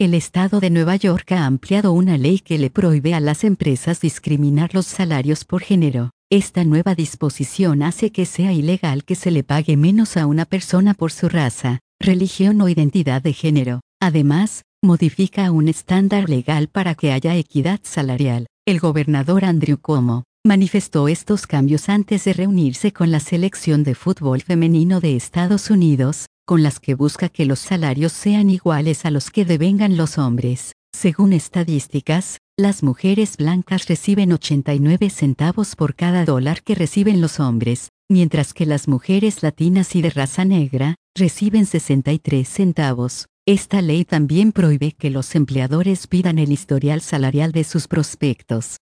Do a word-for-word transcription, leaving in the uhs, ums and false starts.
El estado de Nueva York ha ampliado una ley que le prohíbe a las empresas discriminar los salarios por género. Esta nueva disposición hace que sea ilegal que se le pague menos a una persona por su raza, religión o identidad de género. Además, modifica un estándar legal para que haya equidad salarial. El gobernador Andrew Cuomo manifestó estos cambios antes de reunirse con la selección de fútbol femenino de Estados Unidos, con las que busca que los salarios sean iguales a los que devengan los hombres. Según estadísticas, las mujeres blancas reciben ochenta y nueve centavos por cada dólar que reciben los hombres, mientras que las mujeres latinas y de raza negra reciben sesenta y tres centavos. Esta ley también prohíbe que los empleadores pidan el historial salarial de sus prospectos.